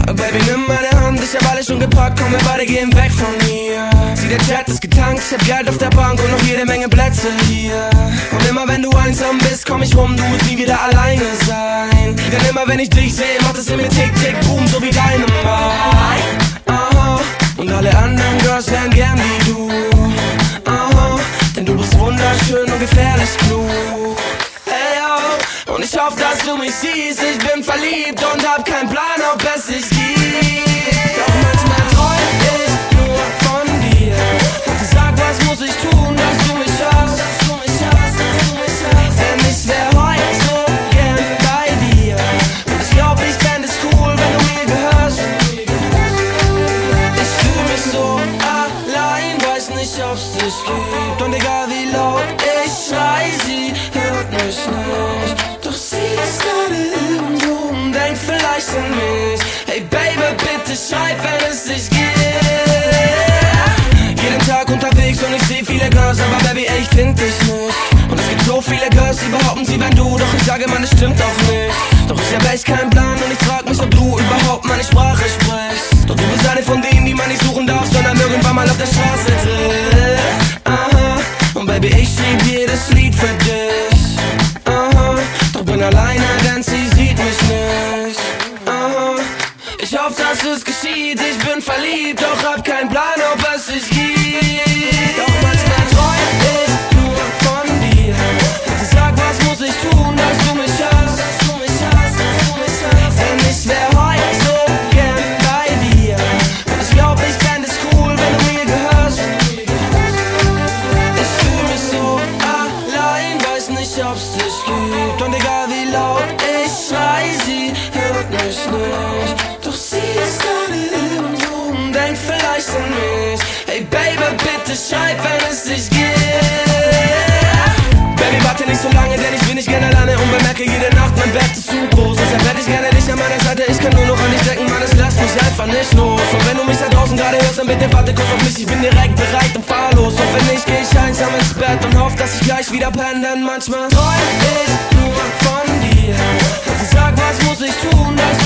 Baby, nimm meine Hand, ich hab alles schon gepackt, komm, wir beide gehen weg von mir. Sieh, der Chat ist getankt, ich hab Geld auf der Bank und noch jede Menge Plätze hier. Und immer wenn du einsam bist, komm ich rum, du musst nie wieder alleine sein. Denn immer wenn ich dich sehe, macht es in mir tick, tick, boom, so wie deine Mai. Aha, und alle anderen Girls wären gern wie du. Aha, denn du bist wunderschön und gefährlich klug. Hey, oh, und ich hoffe, dass du mich siehst, ich bin verliebt und hab keinen Plan, ob es sich gibt. Doch manchmal träum ich nur von dir. Und sag, was muss ich tun, dass du mich hörst, denn ich wär heute so gern bei dir. Und ich glaub, ich fänd es cool, wenn du mir gehörst. Ich fühl mich so allein, weiß nicht, ob's dich gibt. Und egal wie laut ich schrei, sie hört mich nicht. Doch sie ist gerade irgendwo und denkt vielleicht an mich. Hey Baby, bitte schreib, wenn es dich gibt. Jeden Tag unterwegs und ich seh viele Girls, aber Baby, ey, ich find dich nicht. Und es gibt so viele Girls, die behaupten, sie wären du. Doch ich sage, man, es stimmt auch nicht. Doch ich hab echt keinen Plan und ich frag mich, ob du überhaupt meine Sprache sprichst. Doch du bist eine von denen, die man nicht suchen darf, sondern irgendwann mal auf der Straße trifft. Aha, und Baby, ich schrieb jedes Lied für dich. Aha, doch bin alleine, denn sie sieht mich nicht. Aha, ich hoffe, dass es geschieht, ich bin verliebt, doch hab keinen Plan, ob es sich gibt. Doch manchmal träum ich nur von dir. Und sag, was muss ich tun, dass du mich hörst, denn ich wär heute so gern bei dir. Und ich glaub, ich fänd es cool, wenn du mir gehörst. Ich fühl mich so allein, weiß nicht, ob's dich gibt. Und egal wie laut ich schrei, sie hört mich nicht. Doch sie ist gerade irgendwo und denkt vielleicht an mich. Hey Baby, bitte schreib, wenn es dich gibt. Baby, warte nicht so lange, denn ich bin nicht gerne alleine und bemerke jede Nacht, mein Bett ist zu groß. Deshalb hätte ich gerne dich an meiner Seite, ich kann nur noch an dich denken, Mann, es lässt mich einfach nicht los. Und wenn du mich da draußen gerade hörst, dann bitte warte kurz auf mich, ich bin direkt bereit und fahr los. Und wenn nicht, geh ich einsam ins Bett und hoff, dass ich gleich wieder penne, denn manchmal träum ich nur von dir. Und sag, was muss ich tun, dass